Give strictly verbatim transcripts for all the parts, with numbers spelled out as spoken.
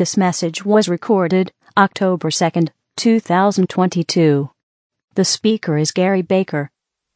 This message was recorded October second, two thousand twenty-two. The speaker is Gary Baker.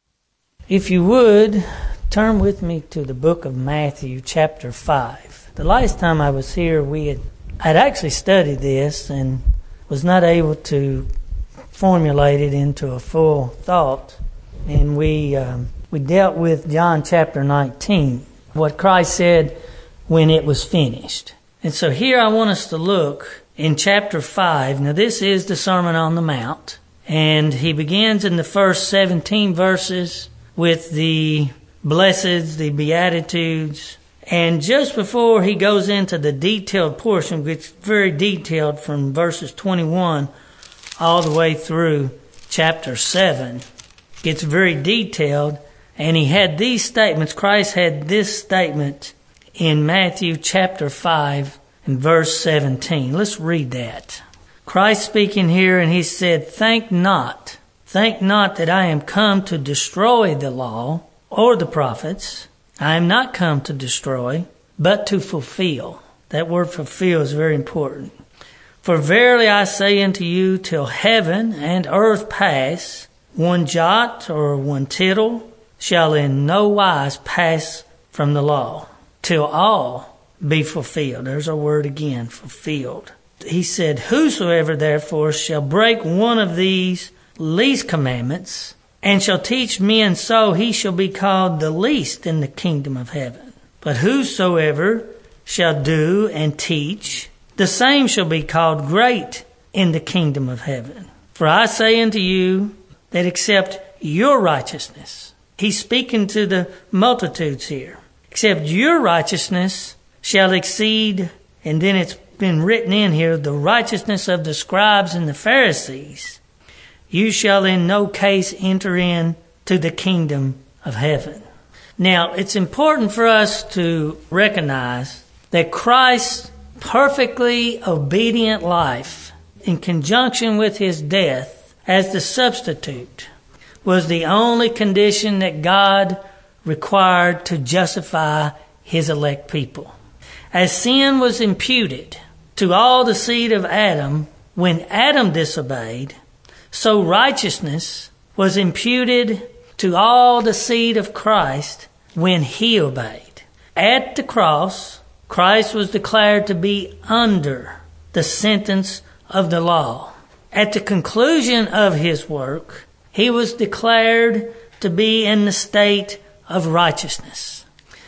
If you would, turn with me to the book of Matthew, chapter five. The last time I was here, we had I'd actually studied this and was not able to formulate it into a full thought. And we um, we dealt with John chapter nineteen, what Christ said when it was finished. And so here I want us to look in chapter five. Now this is the Sermon on the Mount. And he begins in the first seventeen verses with the blesseds, the beatitudes. And just before he goes into the detailed portion, which is very detailed from verses twenty-one all the way through chapter seven, gets very detailed. And he had these statements. Christ had this statement in Matthew chapter five and verse seventeen. Let's read that. Christ speaking here, and he said, Think not, think not that I am come to destroy the law or the prophets. I am not come to destroy, but to fulfill. That word fulfill is very important. For verily I say unto you, till heaven and earth pass, one jot or one tittle shall in no wise pass from the law, till all be fulfilled. There's our word again, fulfilled. He said, Whosoever therefore shall break one of these least commandments, and shall teach men so, he shall be called the least in the kingdom of heaven. But whosoever shall do and teach, the same shall be called great in the kingdom of heaven. For I say unto you, that except your righteousness, he's speaking to the multitudes here, except your righteousness shall exceed, and then it's been written in here, the righteousness of the scribes and the Pharisees, you shall in no case enter in to the kingdom of heaven. Now, it's important for us to recognize that Christ's perfectly obedient life, in conjunction with his death as the substitute, was the only condition that God required to justify his elect people. As sin was imputed to all the seed of Adam when Adam disobeyed, so righteousness was imputed to all the seed of Christ when he obeyed. At the cross, Christ was declared to be under the sentence of the law. At the conclusion of his work, he was declared to be in the state of righteousness.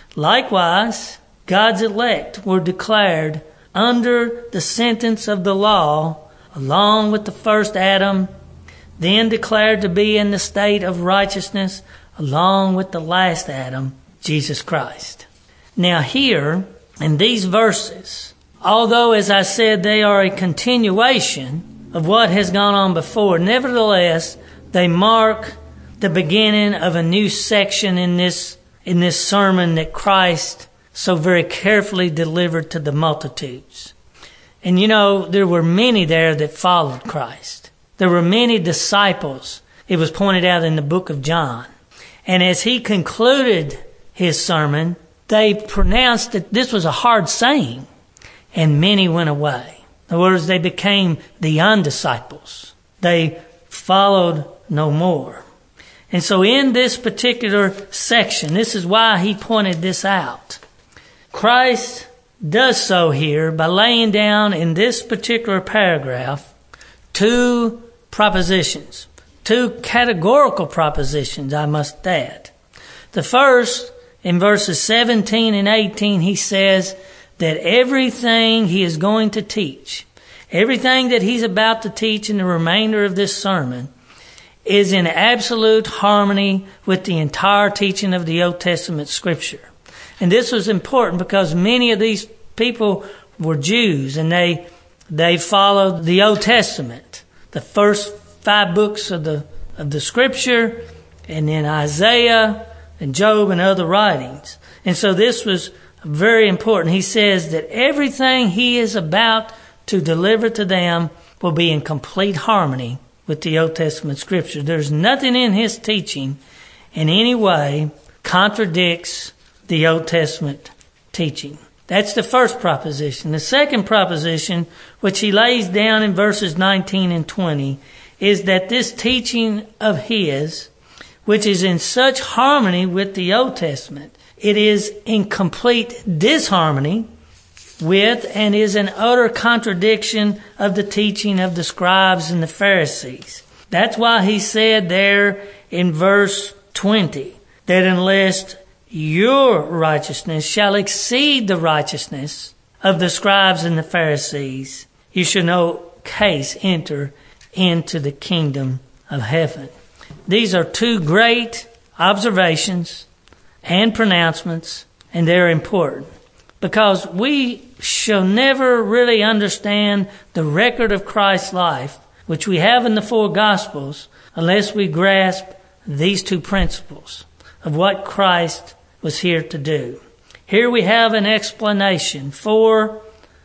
Likewise, God's elect were declared under the sentence of the law, along with the first Adam, then declared to be in the state of righteousness, along with the last Adam, Jesus Christ. Now here, in these verses, although, as I said, they are a continuation of what has gone on before, nevertheless, they mark the beginning of a new section in this, in this sermon that Christ so very carefully delivered to the multitudes. And you know, there were many there that followed Christ. There were many disciples. It was pointed out in the book of John. And as he concluded his sermon, they pronounced that this was a hard saying, and many went away. In other words, they became the undisciples. They followed no more. And so in this particular section, this is why he pointed this out. Christ does so here by laying down in this particular paragraph two propositions, two categorical propositions, I must add. The first, in verses seventeen and eighteen, he says that everything he is going to teach, everything that he's about to teach in the remainder of this sermon, is in absolute harmony with the entire teaching of the Old Testament Scripture. And this was important because many of these people were Jews, and they they followed the Old Testament, the first five books of the of the Scripture, and then Isaiah and Job and other writings. And so this was very important. He says that everything he is about to deliver to them will be in complete harmony with the Old Testament Scripture. There's nothing in his teaching in any way contradicts the Old Testament teaching. That's the first proposition. The second proposition, which he lays down in verses nineteen and twenty, is that this teaching of his, which is in such harmony with the Old Testament, it is in complete disharmony with and is an utter contradiction of the teaching of the scribes and the Pharisees. That's why he said there in verse twenty, that unless your righteousness shall exceed the righteousness of the scribes and the Pharisees, you shall no case enter into the kingdom of heaven. These are two great observations and pronouncements, and they're important because we shall never really understand the record of Christ's life, which we have in the four Gospels, unless we grasp these two principles of what Christ was here to do. Here we have an explanation for,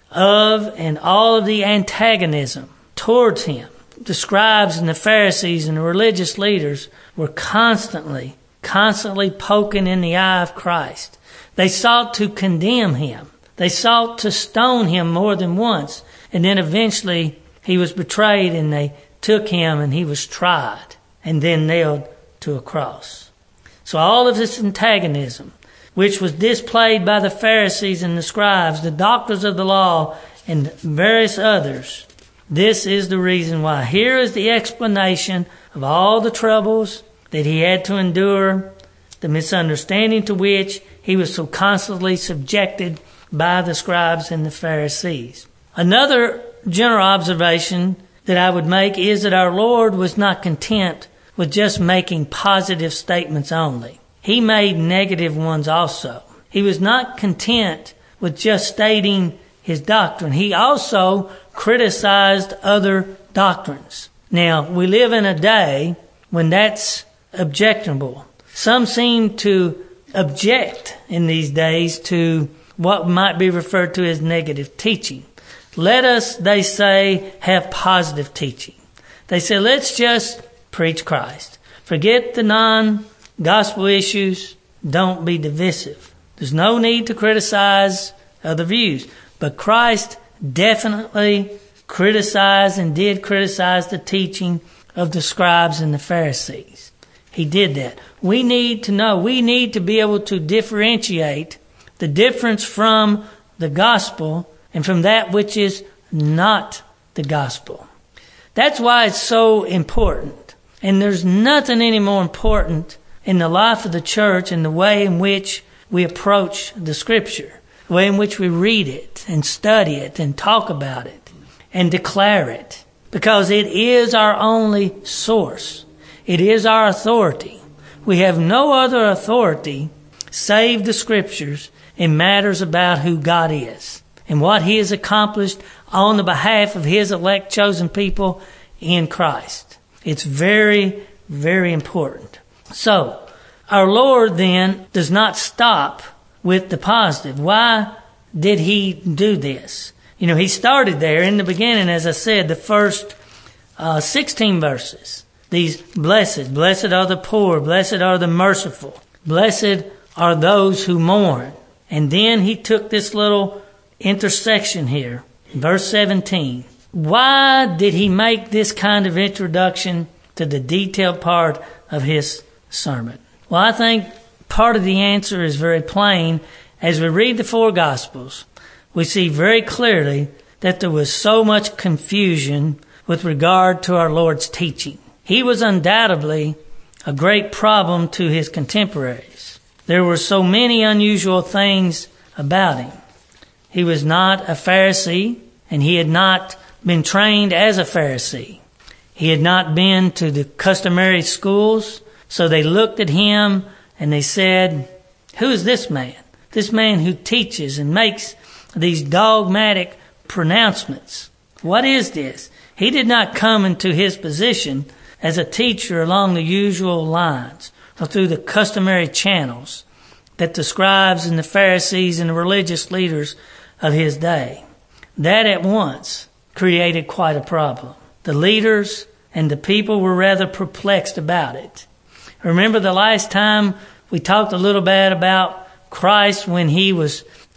of, and all of the antagonism towards him. The scribes and the Pharisees and the religious leaders were constantly, constantly poking in the eye of Christ. They sought to condemn him. They sought to stone him more than once. And then eventually he was betrayed and they took him and he was tried and then nailed to a cross. So all of this antagonism, which was displayed by the Pharisees and the scribes, the doctors of the law, and various others, this is the reason why. Here is the explanation of all the troubles that he had to endure, the misunderstanding to which he was so constantly subjected by the scribes and the Pharisees. Another general observation that I would make is that our Lord was not content with just making positive statements only. He made negative ones also. He was not content with just stating his doctrine. He also criticized other doctrines. Now, we live in a day when that's objectionable. Some seem to object in these days to what might be referred to as negative teaching. Let us, they say, have positive teaching. They say, let's just preach Christ. Forget the non-gospel issues. Don't be divisive. There's no need to criticize other views. But Christ definitely criticized and did criticize the teaching of the scribes and the Pharisees. He did that. We need to know, we need to be able to differentiate the difference from the gospel and from that which is not the gospel. That's why it's so important. And there's nothing any more important in the life of the church and the way in which we approach the Scripture, the way in which we read it and study it and talk about it and declare it, because it is our only source. It is our authority. We have no other authority save the Scriptures in matters about who God is and what He has accomplished on the behalf of His elect chosen people in Christ. It's very, very important. So, our Lord then does not stop with the positive. Why did He do this? You know, He started there in the beginning, as I said, the first uh, sixteen verses. These blessed, blessed are the poor, blessed are the merciful, blessed are those who mourn. And then He took this little intersection here, verse seventeen. Why did He make this kind of introduction to the detailed part of His sermon? Well, I think part of the answer is very plain. As we read the four Gospels, we see very clearly that there was so much confusion with regard to our Lord's teaching. He was undoubtedly a great problem to His contemporaries. There were so many unusual things about Him. He was not a Pharisee, and He had not been trained as a Pharisee. He had not been to the customary schools, so they looked at Him and they said, who is this man? This man who teaches and makes these dogmatic pronouncements. What is this? He did not come into His position as a teacher along the usual lines or through the customary channels that the scribes and the Pharisees and the religious leaders of His day. That at once created quite a problem. The leaders and the people were rather perplexed about it. Remember the last time we talked a little bit about Christ when He was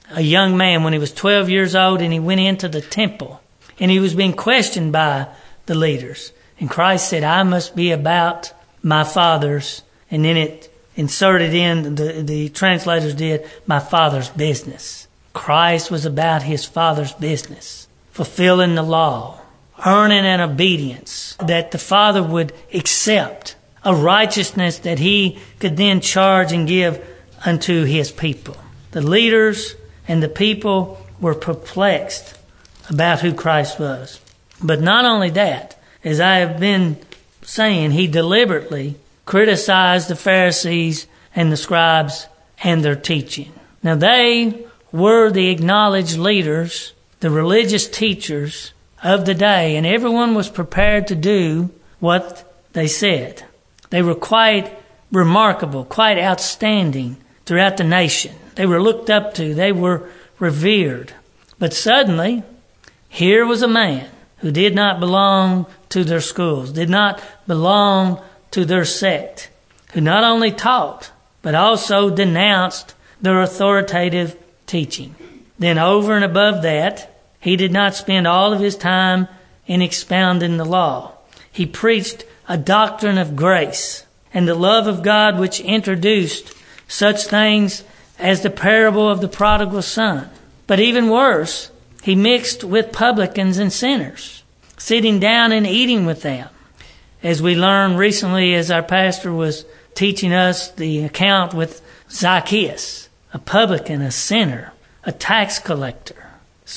a young man when he was twelve years old, and he went into the temple, and he was being questioned by the leaders. And Christ said, I must be about my Father's, and then it inserted in, the, the translators did, my Father's business. Christ was about his Father's business, fulfilling the law, earning an obedience that the Father would accept, a righteousness that he could then charge and give unto his people. The leaders and the people were perplexed about who Christ was. But not only that, as I have been saying, he deliberately criticized the Pharisees and the scribes and their teaching. Now they were the acknowledged leaders, the religious teachers of the day, and everyone was prepared to do what they said. They were quite remarkable, quite outstanding throughout the nation. They were looked up to. They were revered. But suddenly, here was a man who did not belong to their schools, did not belong to their sect, who not only taught, but also denounced their authoritative teaching. Then over and above that, he did not spend all of his time in expounding the law. He preached a doctrine of grace and the love of God, which introduced such things as the parable of the prodigal son. But even worse, he mixed with publicans and sinners, sitting down and eating with them. As we learned recently, as our pastor was teaching us the account with Zacchaeus, a publican, a sinner, a tax collector.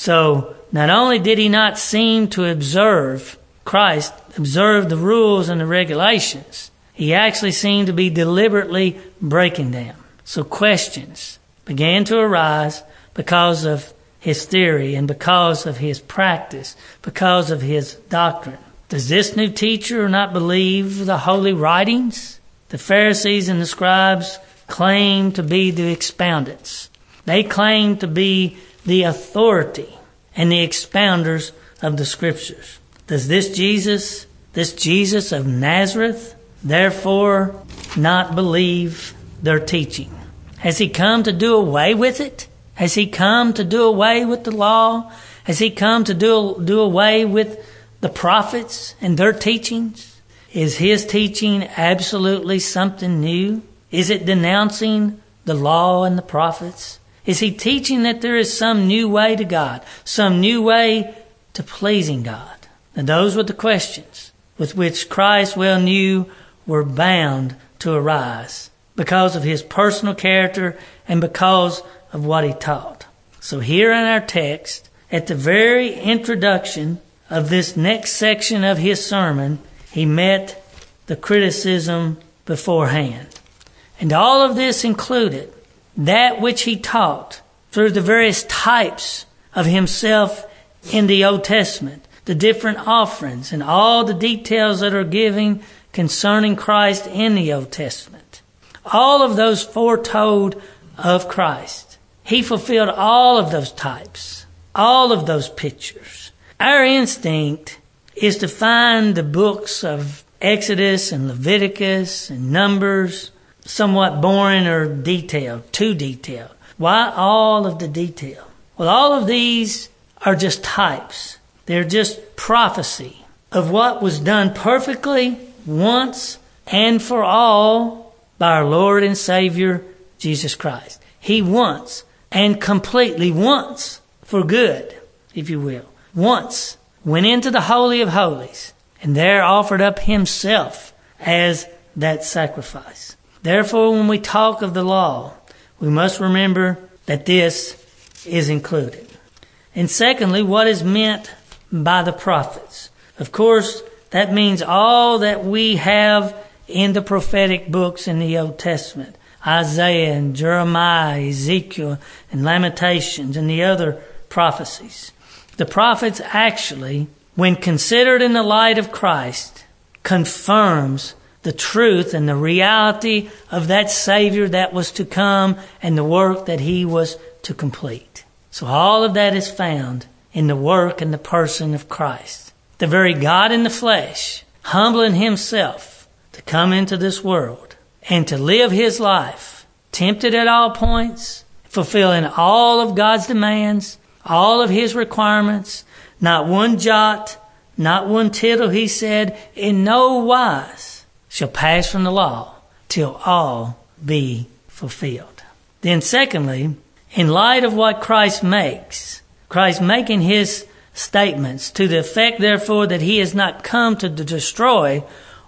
So not only did he not seem to observe Christ, observe the rules and the regulations, he actually seemed to be deliberately breaking them. So questions began to arise because of his theory and because of his practice, because of his doctrine. Does this new teacher not believe the holy writings? The Pharisees and the scribes claimed to be the expoundants. They claimed to be the authority and the expounders of the Scriptures. Does this Jesus, this Jesus of Nazareth, therefore not believe their teaching? Has he come to do away with it? Has he come to do away with the law? Has he come to do, do away with the prophets and their teachings? Is his teaching absolutely something new? Is it denouncing the law and the prophets? Is he teaching that there is some new way to God, some new way to pleasing God? And those were the questions with which Christ well knew were bound to arise because of his personal character and because of what he taught. So here in our text, at the very introduction of this next section of his sermon, he met the criticism beforehand. And all of this included that which he taught through the various types of himself in the Old Testament, the different offerings and all the details that are given concerning Christ in the Old Testament. All of those foretold of Christ. He fulfilled all of those types, all of those pictures. Our instinct is to find the books of Exodus and Leviticus and Numbers somewhat boring or detailed, too detailed. Why all of the detail? Well, all of these are just types. They're just prophecy of what was done perfectly once and for all by our Lord and Savior, Jesus Christ. He once and completely once for good, if you will, once went into the Holy of Holies and there offered up himself as that sacrifice. Therefore, when we talk of the law, we must remember that this is included. And secondly, what is meant by the prophets? Of course, that means all that we have in the prophetic books in the Old Testament. Isaiah and Jeremiah, Ezekiel and Lamentations and the other prophecies. The prophets actually, when considered in the light of Christ, confirms the truth and the reality of that Savior that was to come and the work that he was to complete. So all of that is found in the work and the person of Christ. The very God in the flesh, humbling himself to come into this world and to live his life, tempted at all points, fulfilling all of God's demands, all of His requirements, not one jot, not one tittle, He said, in no wise shall pass from the law till all be fulfilled. Then secondly, in light of what Christ makes, Christ making His statements to the effect, therefore, that He has not come to destroy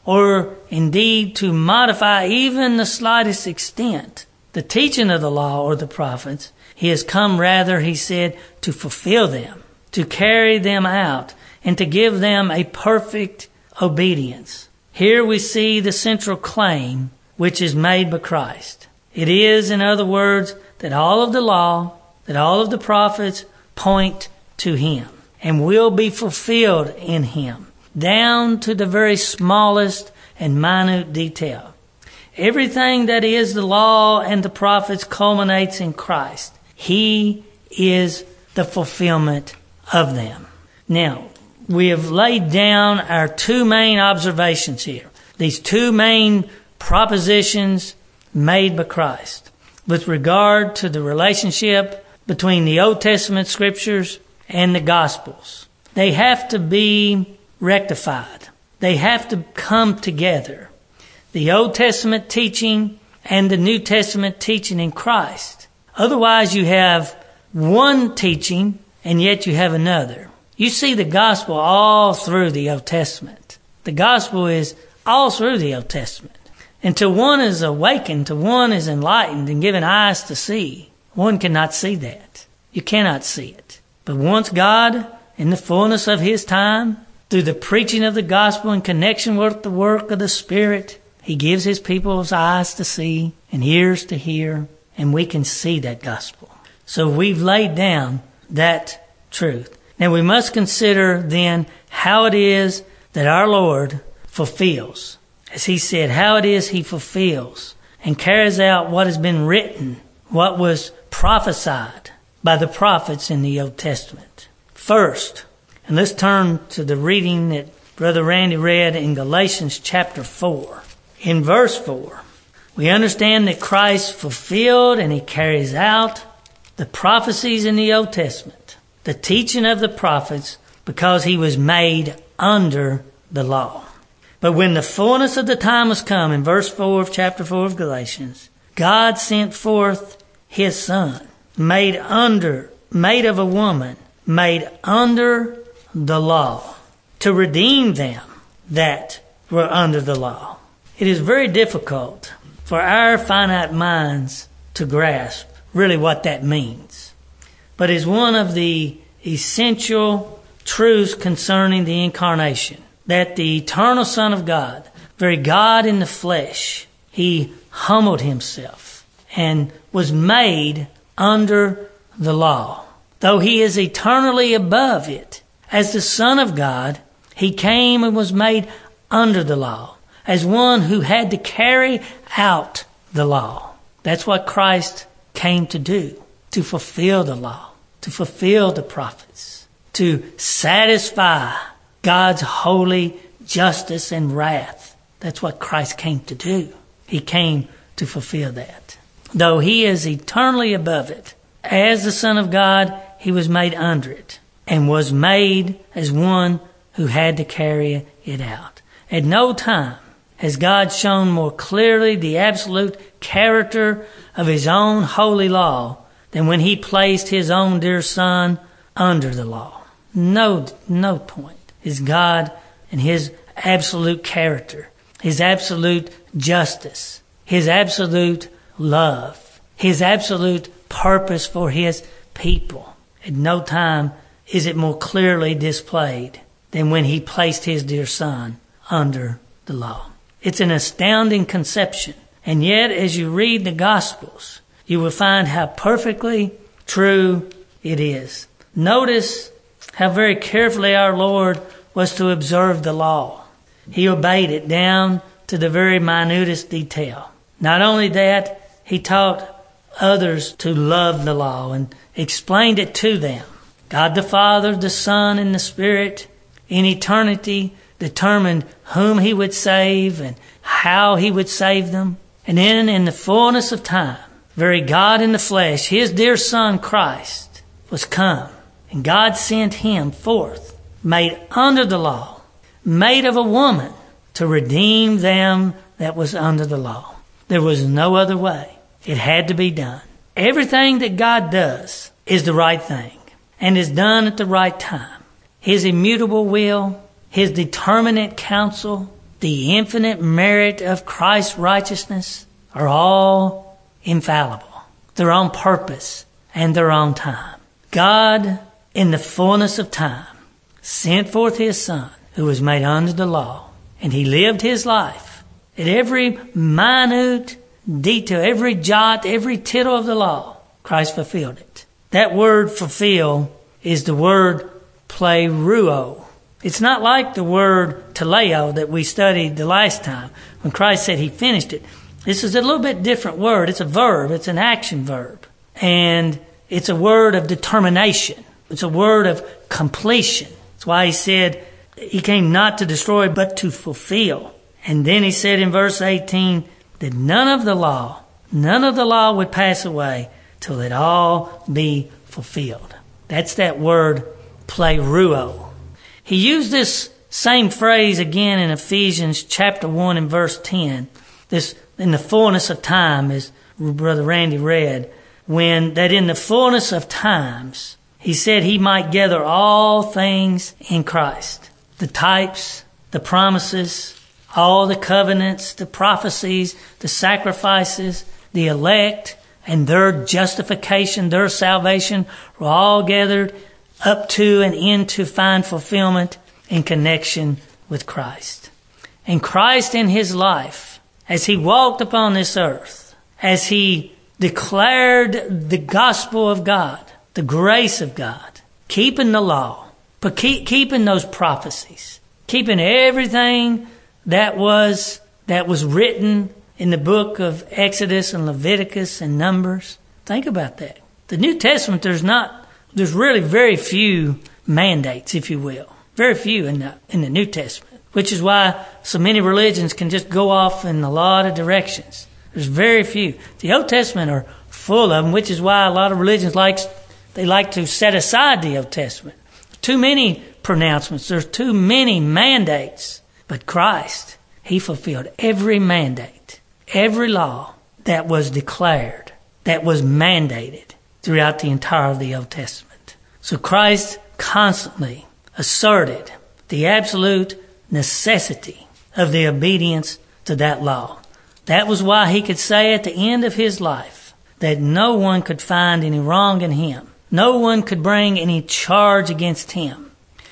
or indeed to modify even the slightest extent the teaching of the law or the prophets, He has come rather, He said, to fulfill them, to carry them out, and to give them a perfect obedience. Here we see the central claim which is made by Christ. It is, in other words, that all of the law, that all of the prophets point to Him and will be fulfilled in Him, down to the very smallest and minute detail. Everything that is the law and the prophets culminates in Christ. He is the fulfillment of them. Now, we have laid down our two main observations here. These two main propositions made by Christ with regard to the relationship between the Old Testament scriptures and the Gospels. They have to be rectified. They have to come together. The Old Testament teaching and the New Testament teaching in Christ. Otherwise, you have one teaching and yet you have another. You see the gospel all through the Old Testament. The gospel is all through the Old Testament. Until one is awakened, till one is enlightened and given eyes to see, one cannot see that. You cannot see it. But once God, in the fullness of His time, through the preaching of the gospel in connection with the work of the Spirit, He gives His people's eyes to see and ears to hear, and we can see that gospel. So we've laid down that truth. Now we must consider then how it is that our Lord fulfills. As He said, how it is He fulfills and carries out what has been written, what was prophesied by the prophets in the Old Testament. First, and let's turn to the reading that Brother Randy read in Galatians chapter four. In verse four, we understand that Christ fulfilled and He carries out the prophecies in the Old Testament, the teaching of the prophets, because He was made under the law. But when the fullness of the time was come, in verse four of chapter four of Galatians, God sent forth His Son, made under, made of a woman, made under the law, to redeem them that were under the law. It is very difficult for our finite minds to grasp really what that means, but is one of the essential truths concerning the incarnation, that the eternal Son of God, very God in the flesh, He humbled Himself and was made under the law. Though He is eternally above it, as the Son of God, He came and was made under the law, as one who had to carry out the law. That's what Christ came to do, to fulfill the law, to fulfill the prophets, to satisfy God's holy justice and wrath. That's what Christ came to do. He came to fulfill that. Though He is eternally above it, as the Son of God, He was made under it and was made as one who had to carry it out. At no time has God shown more clearly the absolute character of His own holy law than when He placed His own dear Son under the law. No, no point is God and His absolute character, His absolute justice, His absolute love, His absolute purpose for His people. At no time is it more clearly displayed than when He placed His dear Son under the law. It's an astounding conception. And yet, as you read the Gospels, you will find how perfectly true it is. Notice how very carefully our Lord was to observe the law. He obeyed it down to the very minutest detail. Not only that, He taught others to love the law and explained it to them. God the Father, the Son, and the Spirit in eternity determined whom He would save and how He would save them. And then in the fullness of time, very God in the flesh, his dear Son Christ, was come. And God sent him forth, made under the law, made of a woman, to redeem them that was under the law. There was no other way. It had to be done. Everything that God does is the right thing and is done at the right time. His immutable will, his determinate counsel, the infinite merit of Christ's righteousness are all infallible. They're on purpose and they're on time. God, in the fullness of time, sent forth his Son, who was made under the law, and he lived his life at every minute detail, every jot, every tittle of the law. Christ fulfilled it. That word fulfill is the word pleroo. It's not like the word teleo that we studied the last time when Christ said he finished it. This is a little bit different word. It's a verb. It's an action verb. And it's a word of determination. It's a word of completion. That's why he said he came not to destroy but to fulfill. And then he said in verse eighteen that none of the law, none of the law would pass away till it all be fulfilled. That's that word pleroo. He used this same phrase again in Ephesians chapter one and verse ten. This, in the fullness of time, as Brother Randy read, when that in the fullness of times, he said he might gather all things in Christ. The types, the promises, all the covenants, the prophecies, the sacrifices, the elect, and their justification, their salvation were all gathered up to and into fine fulfillment in connection with Christ. And Christ in his life, as he walked upon this earth, as he declared the gospel of God, the grace of God, keeping the law, but keep, keeping those prophecies, keeping everything that was that was written in the book of Exodus and Leviticus and Numbers. Think about that. The New Testament, there's not There's really very few mandates, if you will. Very few in the, in the New Testament. Which is why so many religions can just go off in a lot of directions. There's very few. The Old Testament are full of them, which is why a lot of religions like, they like to set aside the Old Testament. Too many pronouncements. There's too many mandates. But Christ, he fulfilled every mandate, every law that was declared, that was mandated throughout the entire of the Old Testament. So Christ constantly asserted the absolute necessity of the obedience to that law. That was why he could say at the end of his life that no one could find any wrong in him. No one could bring any charge against him.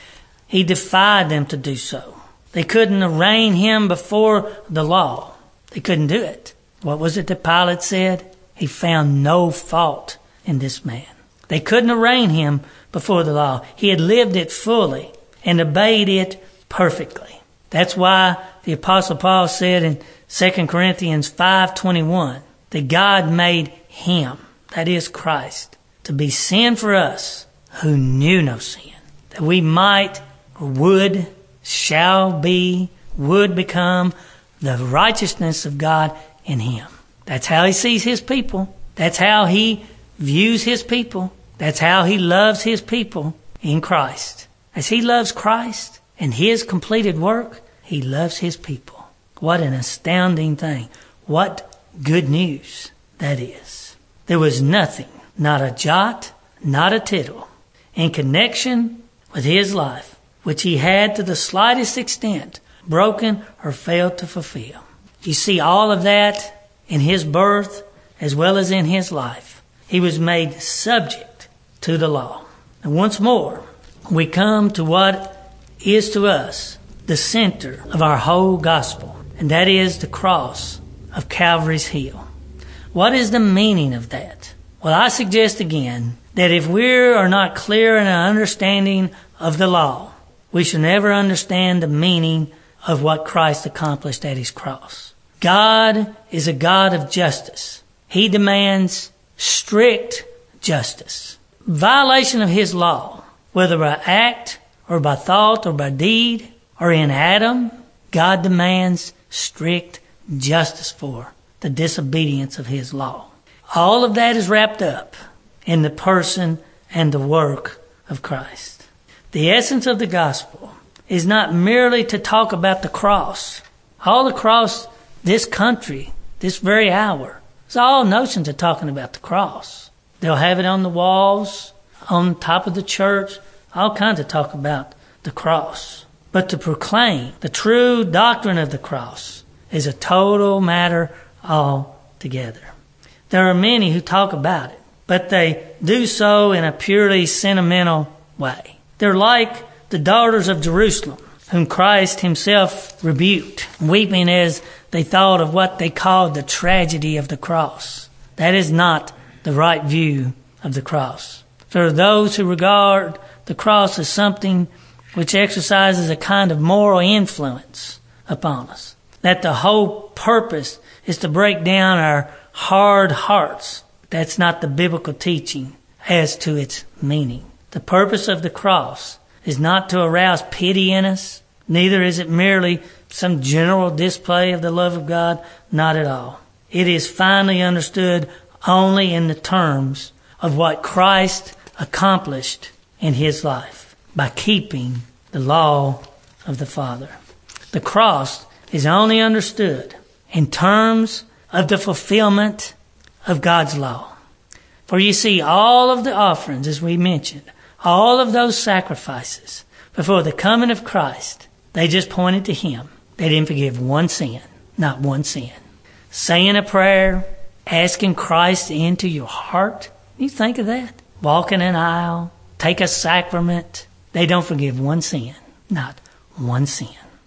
He defied them to do so. They couldn't arraign him before the law. They couldn't do it. What was it that Pilate said? He found no fault in this man. They couldn't arraign him before the law. He had lived it fully and obeyed it perfectly. That's why the Apostle Paul said in Second Corinthians five twenty-one that God made him, that is Christ, to be sin for us who knew no sin, that we might or would, shall be, would become the righteousness of God in him. That's how he sees his people. That's how he views his people. That's how he loves his people in Christ. As he loves Christ and his completed work, he loves his people. What an astounding thing. What good news that is. There was nothing, not a jot, not a tittle, in connection with his life, which he had to the slightest extent broken or failed to fulfill. You see all of that in his birth as well as in his life. He was made subject to the law. And once more, we come to what is to us the center of our whole gospel, and that is the cross of Calvary's Hill. What is the meaning of that? Well, I suggest again that if we are not clear in our understanding of the law, we shall never understand the meaning of what Christ accomplished at his cross. God is a God of justice. He demands strict justice. Violation of his law, whether by act or by thought or by deed or in Adam, God demands strict justice for the disobedience of his law. All of that is wrapped up in the person and the work of Christ. The essence of the gospel is not merely to talk about the cross. All across this country, this very hour, it's all notions of talking about the cross. They'll have it on the walls, on top of the church, all kinds of talk about the cross. But to proclaim the true doctrine of the cross is a total matter altogether. There are many who talk about it, but they do so in a purely sentimental way. They're like the daughters of Jerusalem, whom Christ himself rebuked, weeping as they thought of what they called the tragedy of the cross. That is not the right view of the cross. There are those who regard the cross as something which exercises a kind of moral influence upon us, that the whole purpose is to break down our hard hearts. That's not the biblical teaching as to its meaning. The purpose of the cross is not to arouse pity in us, neither is it merely some general display of the love of God, not at all. It is finally understood only in the terms of what Christ accomplished in his life by keeping the law of the Father. The cross is only understood in terms of the fulfillment of God's law. For you see, all of the offerings, as we mentioned, all of those sacrifices before the coming of Christ, they just pointed to him. They didn't forgive one sin, not one sin. Saying a prayer, asking Christ into your heart, you think of that? Walking an aisle, take a sacrament, they don't forgive one sin, not one sin.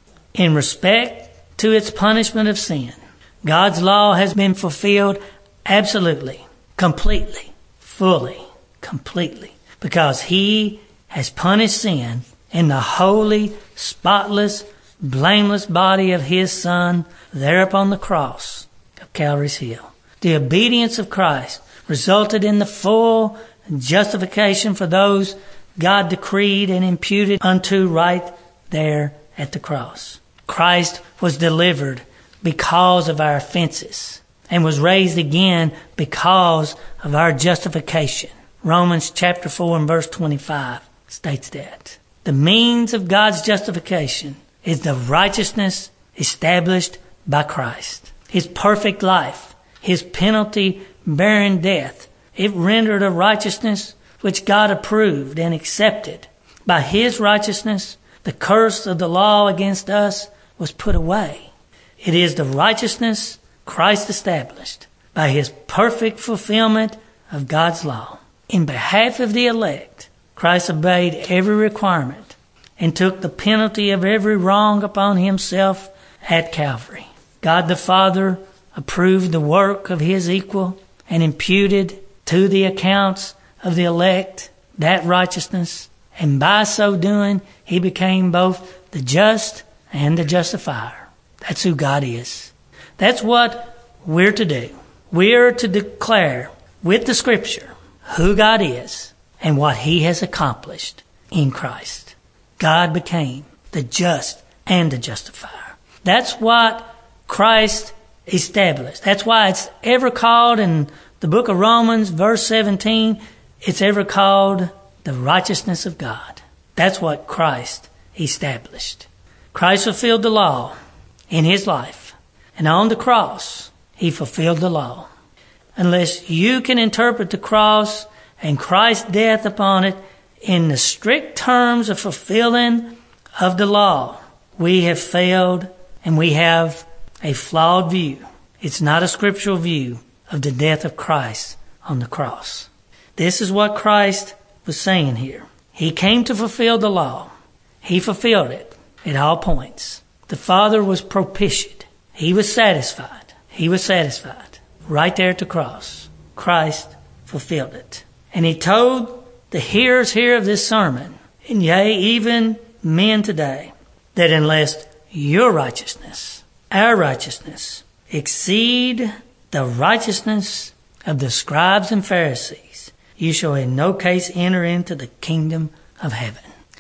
In respect to its punishment of sin, God's law has been fulfilled absolutely, completely, fully, completely, because he has punished sin in the holy, spotless, blameless body of his Son there upon the cross of Calvary's Hill. The obedience of Christ resulted in the full justification for those God decreed and imputed unto right there at the cross. Christ was delivered because of our offenses and was raised again because of our justification. Romans chapter four and verse twenty-five states that. The means of God's justification is the righteousness established by Christ. His perfect life, his penalty-bearing death, it rendered a righteousness which God approved and accepted. By his righteousness, the curse of the law against us was put away. It is the righteousness Christ established by his perfect fulfillment of God's law. In behalf of the elect, Christ obeyed every requirement and took the penalty of every wrong upon himself at Calvary. God the Father approved the work of his equal and imputed to the accounts of the elect that righteousness, and by so doing, he became both the just and the justifier. That's who God is. That's what we're to do. We're to declare with the Scripture who God is and what he has accomplished in Christ. God became the just and the justifier. That's what Christ established. That's why it's ever called in the book of Romans, verse seventeen, it's ever called the righteousness of God. That's what Christ established. Christ fulfilled the law in his life. And on the cross, he fulfilled the law. Unless you can interpret the cross and Christ's death upon it in the strict terms of fulfilling of the law, we have failed and we have a flawed view. It's not a scriptural view of the death of Christ on the cross. This is what Christ was saying here. He came to fulfill the law. He fulfilled it at all points. The Father was propitiated. He was satisfied. He was satisfied. Right there at the cross, Christ fulfilled it. And he told the hearers here of this sermon, and yea, even men today, that unless your righteousness, our righteousness, exceed the righteousness of the scribes and Pharisees, you shall in no case enter into the kingdom of heaven.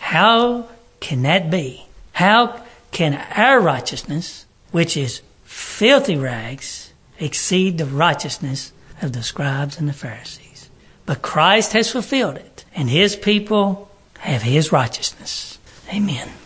How can that be? How can our righteousness, which is filthy rags, exceed the righteousness of the scribes and the Pharisees. But Christ has fulfilled it, and His people have His righteousness. Amen.